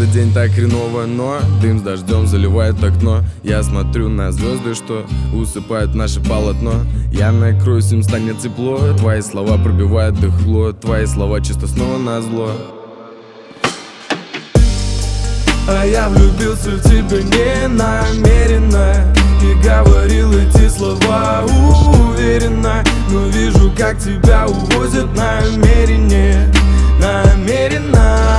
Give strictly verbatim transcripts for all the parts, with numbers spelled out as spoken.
Каждый день так хреново, но дым с дождем заливает окно. Я смотрю на звезды, что усыпают наше полотно. Я накроюсь, им станет тепло. Твои слова пробивают дыхло. Твои слова чисто снова назло. А я влюбился в тебя не намеренно и говорил эти слова уверенно, но вижу, как тебя увозят намерение, намеренно.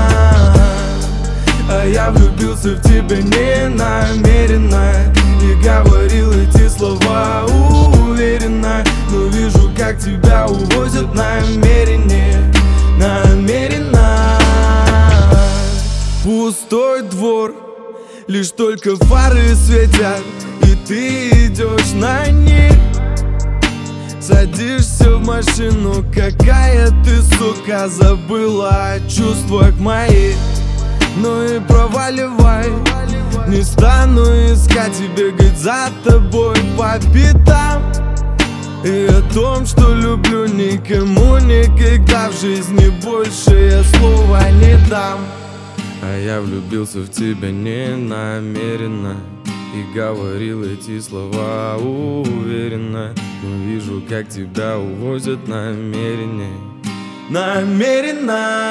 А я влюбился в тебя не намеренно и говорил эти слова уверенно, но вижу, как тебя увозят намерение, намеренно. Пустой двор, лишь только фары светят, и ты идешь на них. Садишься в машину, какая ты, сука, забыла о чувствах моих. Ну и проваливай, не стану искать и бегать за тобой по пятам. И о том, что люблю, никому никогда в жизни больше я слова не дам. А я влюбился в тебя не намеренно и говорил эти слова уверенно, но вижу, как тебя увозят намерение, намеренно.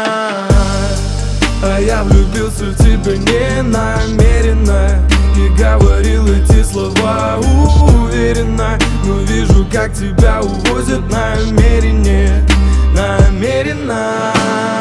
А я влюбился в тебя не намеренно и говорил эти слова уверенно, но вижу, как тебя увозят намерение, намеренно.